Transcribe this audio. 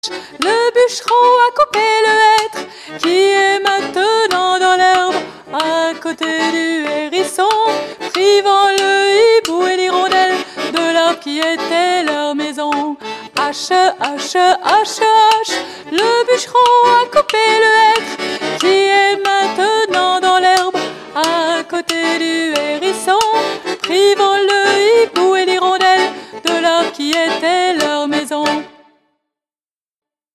Le bûcheron a coupé le hêtre qui est maintenant dans l'herbe, à côté du hérisson, privant le hibou et l'hirondelle de l'arbre qui était leur maison. Hache, hache, hache, hache, le bûcheron a coupé le hêtre qui est maintenant dans l'herbe, à côté du hérisson, privant le hibou et l'hirondelle de l'arbre qui était